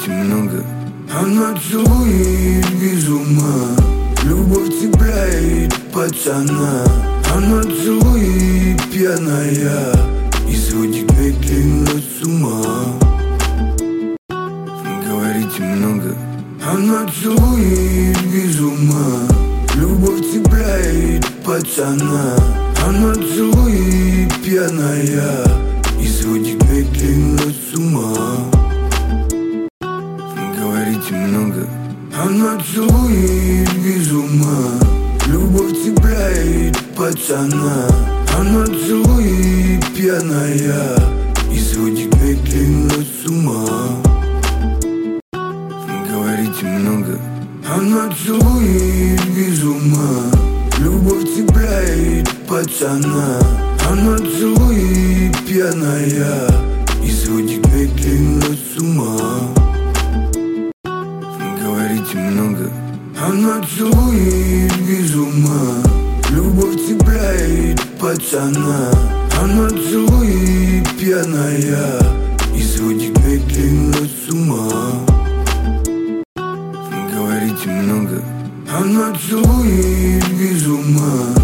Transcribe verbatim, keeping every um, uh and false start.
говорите много, она целует без ума. Любовь цепляет пацана, она целует пьяная и сводит медленно с ума. Говорите много, она целует без ума. Любовь цепляет пацана, она целует пьяная и сводит медленно с ума. Говорите много, она целует без ума. Любовь цепляет пацана, она целует пьяная и сводит медленно с ума. Говорите много, она целует без ума. Любовь цепляет пацана, она целует пьяная и сводит медленно с ума. Говорите много, она целует без ума. Любовь цепляет пацана, она целует пьяная и сводит медленно с ума. Говорите много, она целует без ума.